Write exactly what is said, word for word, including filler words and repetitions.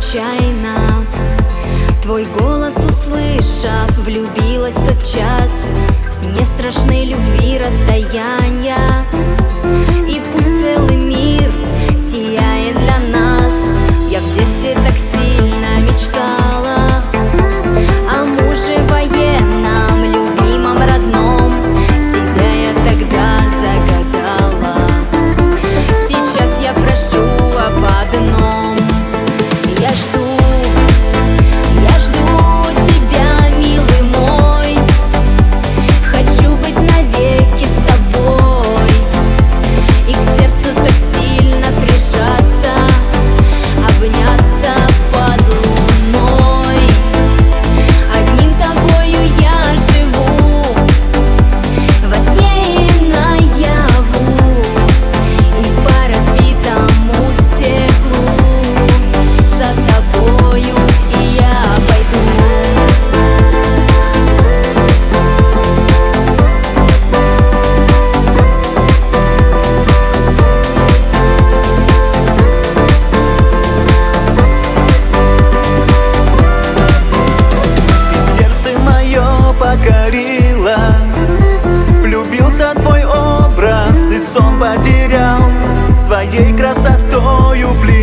случайно. Твой голос услышав, влюбилась в тот час. Не страшны любви расстояния, и пусть целый мир сияет для нас. Я в детстве так сильно мечтала о муже военном, любимом, родном. Тебя я тогда загадала. Сейчас я прошу об одном. Я жду, я жду тебя, милый мой. Хочу быть навеки с тобой и к сердцу так сильно прижаться, обняться под луной. Одним тобою я живу, во сне и наяву, и по разбитому стеклу за тобою я пойду. Ты сердце мое покорила, влюбился в твой образ и сон потерял, своей красотою пленил.